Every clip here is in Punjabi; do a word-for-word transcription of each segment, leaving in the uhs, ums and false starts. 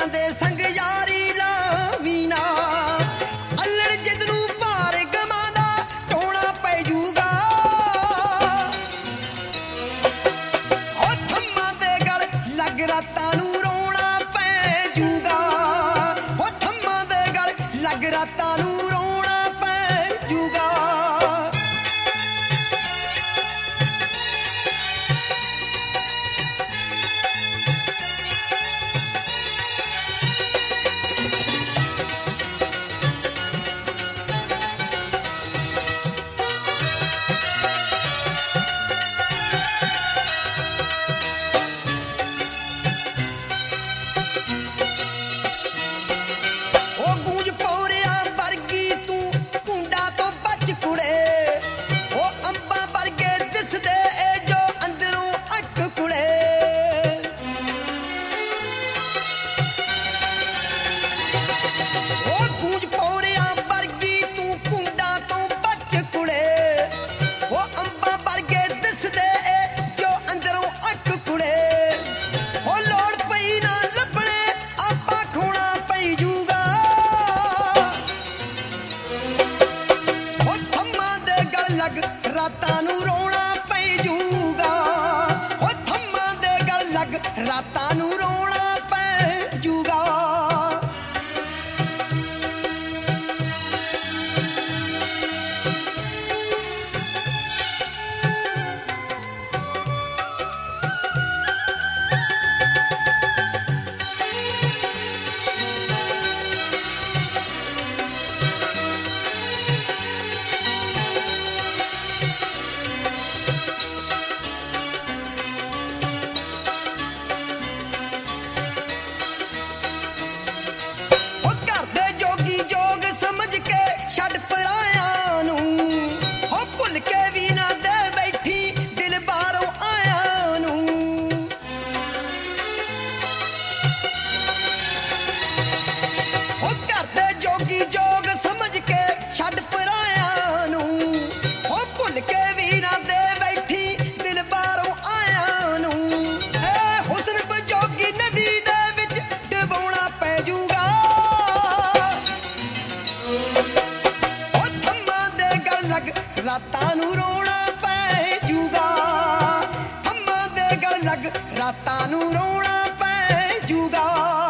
ਯਾਰੀਆਂ ਦੇ ਸੰਗ ਯਾਰੀ ਲਾਵੀਂ ਨਾ ਅਲੜ ਜਿੰਦ ਨੂੰ ਭਾਰ ਗਮਾਂ ਦਾ ਢੋਣਾ ਪੈ ਜੂਗਾ ਹੋ ਥੰਮਾਂ ਦੇ ਗਲ ਲੱਗ ਰਾਤਾਂ ਨੂੰ ਰੋਣਾ ਪੈ ਜੂਗਾ ਹੋ ਥੰਮਾਂ ਦੇ ਗਲ ਲੱਗ ਰਾਤਾਂ ਨੂੰ ਰੋਣਾ ਪੈ ਜੂਗਾ ਰਾਤਾਂ ਨੂੰ ਰੋਣਾ ਪੈ ਜੂਗਾ ਹੋ ਥੰਮਾਂ ਦੇ ਗਲ ਲੱਗ ਰਾਤਾਂ ਨੂੰ ਰੋਣਾ ਪੈ ਜੂਗਾ ਜੋਗ ਸਮਝ ਕੇ ਛੱਡ ਪਰਾਇਆਂ ਨੂੰ ਹੋ ਭੁੱਲ ਕੇ ਵੀ ਨਾ ਦੇ ਬੈਠੀ ਦਿਲ ਬਾਹਰੋਂ ਆਇਆਂ ਨੂੰ ਹੋ ਘਰ ਦੇ ਜੋਗੀ ਜੋਗ ਸਮਝ ਕੇ ਛੱਡ ਪਰਾਇਆਂ ਨੂੰ ਹੋ ਭੁੱਲ ਕੇ ਵੀ ਨਾ ਦੇ ਬੈਠੀ ਦਿਲ ਬਾਹਰੋਂ ਆਇਆਂ ਨੂੰ ਏ ਹੁਸਨ ਬਜੋਗੀ ਨਦੀ ਦੇ ਵਿੱਚ ਡੁਬਾਉਣਾ ਪੈ ਜੂਗਾ ਰਾਤਾਂ ਨੂੰ ਰੋਣਾ ਪੈ ਜੂਗਾ ਥੰਮਾਂ ਦੇ ਗਲ ਲੱਗ ਰਾਤਾਂ ਨੂੰ ਰੋਣਾ ਪੈ ਜੂਗਾ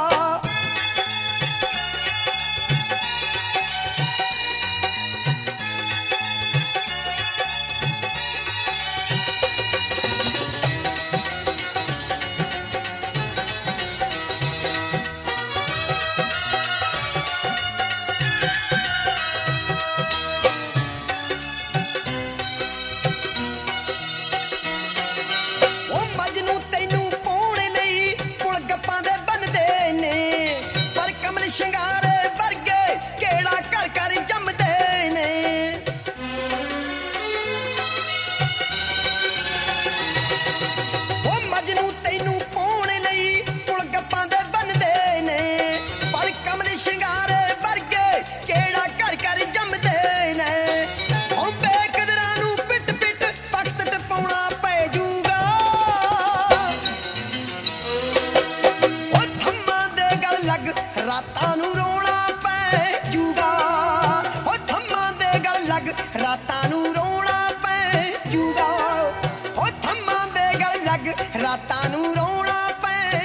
ਸ਼ਿੰਗਾਰੇ ਵਰਗੇ ਕਿਹੜਾ ਘਰ ਘਰ ਜੰਮਦੇ ਨੇ ਉਹ ਮਜਨੂੰ ਤੈਨੂੰ ਪਾਉਣ ਲਈ ਪੁਲ ਗੱਪਾਂ ਦੇ ਬਣਦੇ ਨੇ ਪਰ ਕਮਲ ਸ਼ਿੰਗਾਰੇ ਵਰਗੇ ਕਿਹੜਾ ਘਰ ਘਰ ਜੰਮਦੇ ਨੇ ਉਹ ਬੇਕਦਰਾਂ ਨੂੰ ਪਿੱਟ ਪਿੱਟ ਪੱਟ ਟਪਾਉਣਾ ਪੈ ਜੂਗਾ ਉਹ ਥੰਮਾਂ ਦੇ ਗਲ ਲੱਗ ਰਾਤਾਂ ਨੂੰ ਰੋਣਾ ਪੈ ਜੂਗਾ ਹੋ ਥੰਮਾਂ ਦੇ ਗਲ ਲੱਗ ਰਾਤਾਂ ਨੂੰ ਰੋਣਾ ਪੈ ਜੂਗਾ ਹੋ ਥੰਮਾਂ ਦੇ ਗਲ ਲੱਗ ਰਾਤਾਂ ਨੂੰ ਰੋਣਾ ਪੈ